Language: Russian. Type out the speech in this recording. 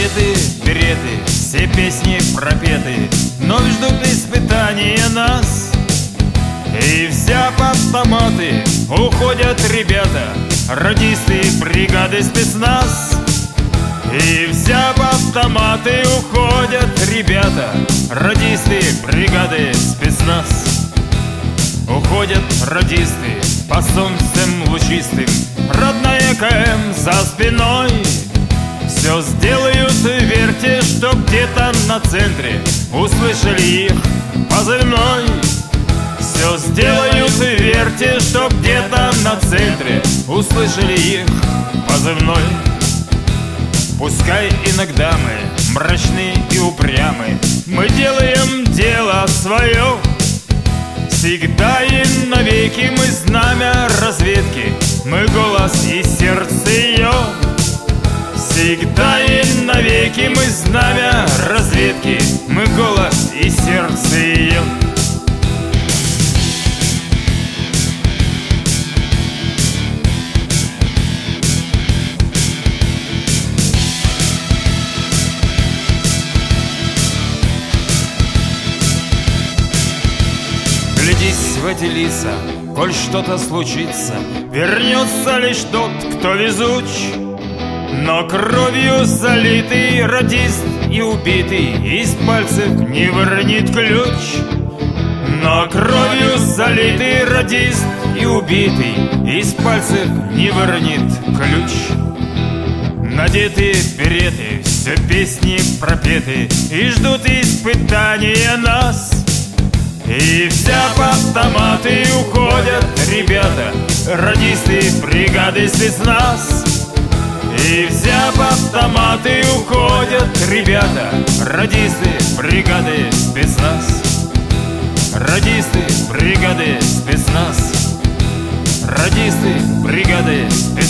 Надеты береты, все песни пропеты, но ждут испытания нас. И все в автоматы уходят ребята, радисты бригады спецназ. И все в автоматы уходят ребята, радисты бригады спецназ. Уходят радисты по солнцем лучистым, родная КМ за спиной. Все сделают, верьте, что где-то на центре услышали их позывной. Все сделают, верьте, что где-то на центре услышали их позывной. Пускай иногда мы мрачны и упрямы, мы делаем дело свое. Всегда и навеки мы знамя разведки, мы голос и сердце ее. Всегда и навеки мы знамя разведки, мы голос и сердце ее. Глядись в эти лица, коль что-то случится, вернется лишь тот, кто везуч. Но кровью залитый радист и убитый из пальцев не выронит ключ. Но кровью залитый радист и убитый из пальцев не выронит ключ. Надеты береты, все песни пропеты, и ждут испытания нас. И все в автоматы уходят ребята, радисты бригады спецназ. И все в автоматы уходят ребята, радисты бригады спецназ. Радисты бригады спецназ. Радисты бригады спецназ.